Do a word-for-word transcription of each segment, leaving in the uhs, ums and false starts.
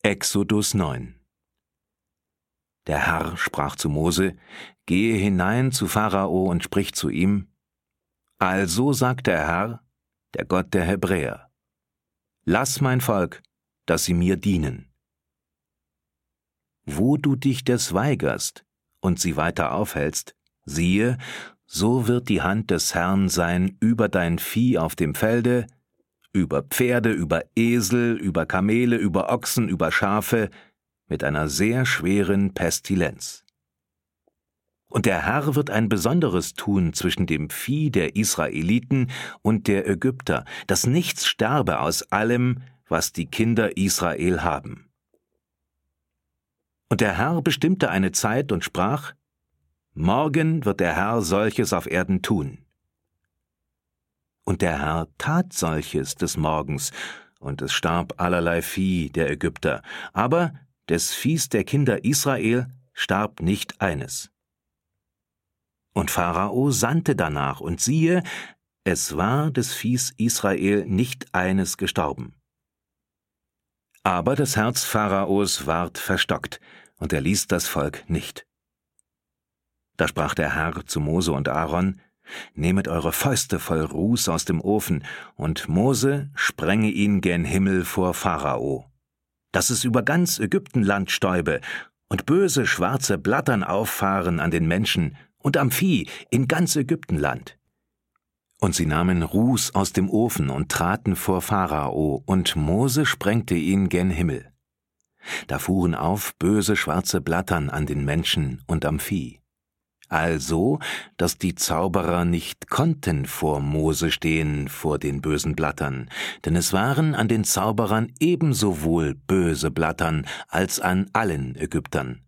Exodus neun. Der Herr sprach zu Mose: Gehe hinein zu Pharao und sprich zu ihm: Also sagt der Herr, der Gott der Hebräer: Lass mein Volk, dass sie mir dienen. Wo du dich des weigerst und sie weiter aufhältst, siehe, so wird die Hand des Herrn sein über dein Vieh auf dem Felde, über Pferde, über Esel, über Kamele, über Ochsen, über Schafe, mit einer sehr schweren Pestilenz. Und der Herr wird ein Besonderes tun zwischen dem Vieh der Israeliten und der Ägypter, dass nichts sterbe aus allem, was die Kinder Israel haben. Und der Herr bestimmte eine Zeit und sprach: Morgen wird der Herr solches auf Erden tun. Und der Herr tat solches des Morgens, und es starb allerlei Vieh der Ägypter, aber des Viehs der Kinder Israel starb nicht eines. Und Pharao sandte danach, und siehe, es war des Viehs Israel nicht eines gestorben. Aber das Herz Pharaos ward verstockt, und er ließ das Volk nicht. Da sprach der Herr zu Mose und Aaron: Nehmet eure Fäuste voll Ruß aus dem Ofen, und Mose sprenge ihn gen Himmel vor Pharao, dass es über ganz Ägyptenland stäube, und böse schwarze Blattern auffahren an den Menschen und am Vieh in ganz Ägyptenland. Und sie nahmen Ruß aus dem Ofen und traten vor Pharao, und Mose sprengte ihn gen Himmel. Da fuhren auf böse schwarze Blattern an den Menschen und am Vieh. Also, dass die Zauberer nicht konnten vor Mose stehen, vor den bösen Blattern, denn es waren an den Zauberern ebenso wohl böse Blattern als an allen Ägyptern.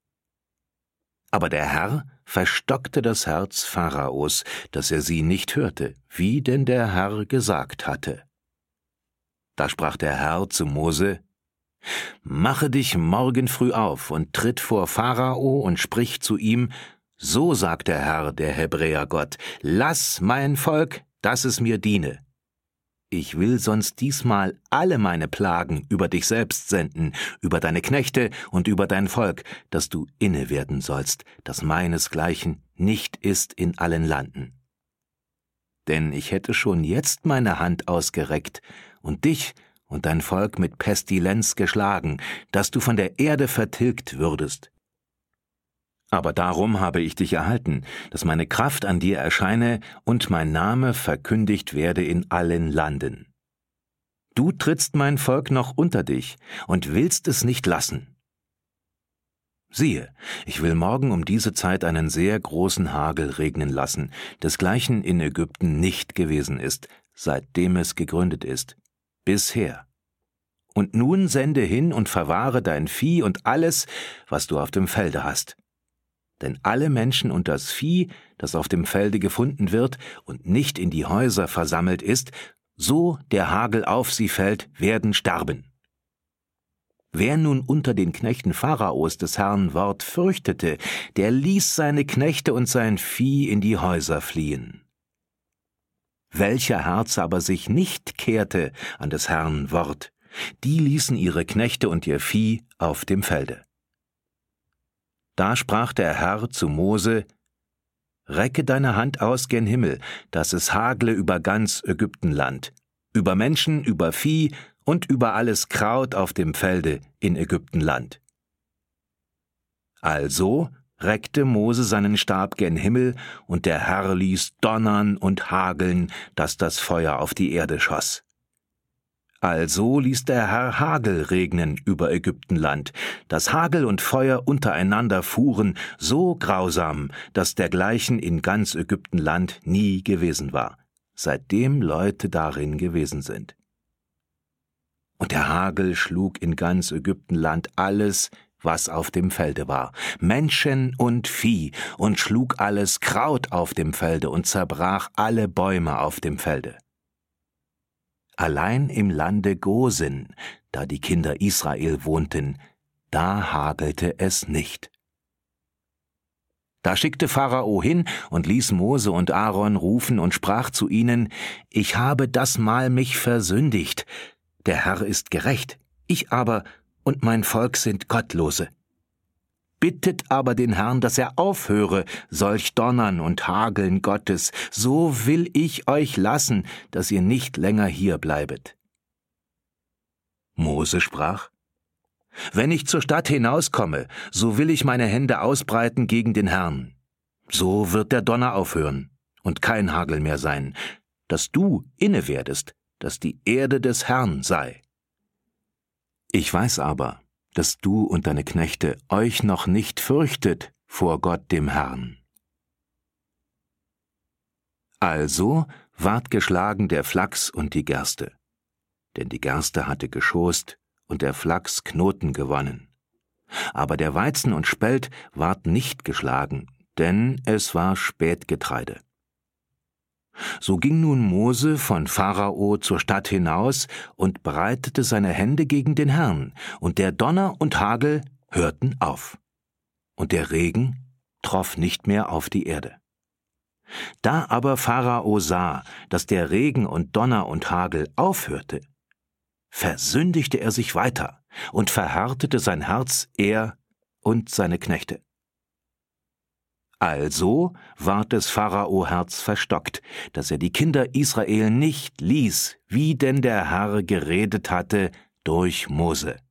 Aber der Herr verstockte das Herz Pharaos, dass er sie nicht hörte, wie denn der Herr gesagt hatte. Da sprach der Herr zu Mose: Mache dich morgen früh auf und tritt vor Pharao und sprich zu ihm: So sagt der Herr, der Hebräer Gott: Lass mein Volk, dass es mir diene. Ich will sonst diesmal alle meine Plagen über dich selbst senden, über deine Knechte und über dein Volk, dass du inne werden sollst, dass meinesgleichen nicht ist in allen Landen. Denn ich hätte schon jetzt meine Hand ausgereckt und dich und dein Volk mit Pestilenz geschlagen, dass du von der Erde vertilgt würdest. Aber darum habe ich dich erhalten, dass meine Kraft an dir erscheine und mein Name verkündigt werde in allen Landen. Du trittst mein Volk noch unter dich und willst es nicht lassen. Siehe, ich will morgen um diese Zeit einen sehr großen Hagel regnen lassen, desgleichen in Ägypten nicht gewesen ist, seitdem es gegründet ist, bisher. Und nun sende hin und verwahre dein Vieh und alles, was du auf dem Felde hast. Denn alle Menschen und das Vieh, das auf dem Felde gefunden wird und nicht in die Häuser versammelt ist, so der Hagel auf sie fällt, werden sterben. Wer nun unter den Knechten Pharaos des Herrn Wort fürchtete, der ließ seine Knechte und sein Vieh in die Häuser fliehen. Welcher Herz aber sich nicht kehrte an des Herrn Wort, die ließen ihre Knechte und ihr Vieh auf dem Felde. Da sprach der Herr zu Mose: Recke deine Hand aus gen Himmel, dass es hagle über ganz Ägyptenland, über Menschen, über Vieh und über alles Kraut auf dem Felde in Ägyptenland. Also reckte Mose seinen Stab gen Himmel, und der Herr ließ donnern und hageln, dass das Feuer auf die Erde schoss. Also ließ der Herr Hagel regnen über Ägyptenland, dass Hagel und Feuer untereinander fuhren, so grausam, dass dergleichen in ganz Ägyptenland nie gewesen war, seitdem Leute darin gewesen sind. Und der Hagel schlug in ganz Ägyptenland alles, was auf dem Felde war, Menschen und Vieh, und schlug alles Kraut auf dem Felde und zerbrach alle Bäume auf dem Felde. Allein im Lande Gosen, da die Kinder Israel wohnten, da hagelte es nicht. Da schickte Pharao hin und ließ Mose und Aaron rufen und sprach zu ihnen: Ich habe das Mal mich versündigt. Der Herr ist gerecht, ich aber und mein Volk sind Gottlose. Bittet aber den Herrn, dass er aufhöre, solch Donnern und Hageln Gottes, so will ich euch lassen, dass ihr nicht länger hier bleibet. Mose sprach: Wenn ich zur Stadt hinauskomme, so will ich meine Hände ausbreiten gegen den Herrn. So wird der Donner aufhören und kein Hagel mehr sein, dass du inne werdest, dass die Erde des Herrn sei. Ich weiß aber, dass du und deine Knechte euch noch nicht fürchtet vor Gott dem Herrn. Also ward geschlagen der Flachs und die Gerste, denn die Gerste hatte geschoßt und der Flachs Knoten gewonnen. Aber der Weizen und Spelt ward nicht geschlagen, denn es war Spätgetreide. So ging nun Mose von Pharao zur Stadt hinaus und breitete seine Hände gegen den Herrn, und der Donner und Hagel hörten auf, und der Regen troff nicht mehr auf die Erde. Da aber Pharao sah, dass der Regen und Donner und Hagel aufhörte, versündigte er sich weiter und verhärtete sein Herz, er und seine Knechte. Also ward des Pharao Herz verstockt, dass er die Kinder Israel nicht ließ, wie denn der Herr geredet hatte durch Mose.